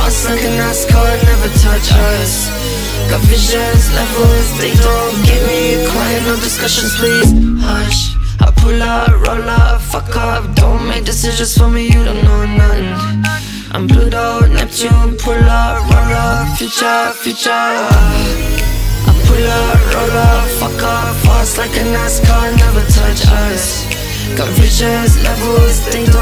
fast like a NASCAR, never touch us. Got visions, levels, they don't get me quiet, no discussions please, hush. I pull up, roll up, fuck up, don't make decisions for me, you don't know nothing. I'm Pluto, Neptune, pull up, roll up, future, future. I pull up, roll up, fuck up, fast like a NASCAR, never touch us. Got visions, levels, they don't